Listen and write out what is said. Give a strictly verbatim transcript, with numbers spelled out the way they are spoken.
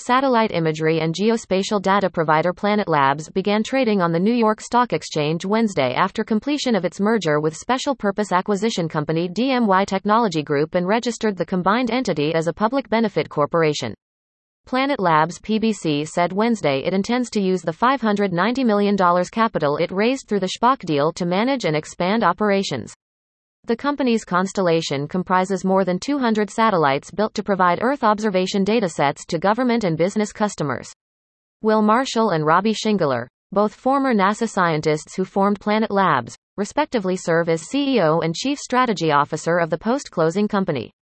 satellite imagery and geospatial data provider Planet Labs began trading on the New York Stock Exchange Wednesday after completion of its merger with special purpose acquisition company D M Y Technology Group and registered the combined entity as a public benefit corporation. Planet Labs P B C said Wednesday it intends to use the five hundred ninety million dollars capital it raised through the SPAC deal to manage and expand operations. The company's constellation comprises more than two hundred satellites built to provide Earth observation datasets to government and business customers. Will Marshall and Robbie Schingler, both former NASA scientists who formed Planet Labs, respectively serve as C E O and Chief Strategy Officer of the post-closing company.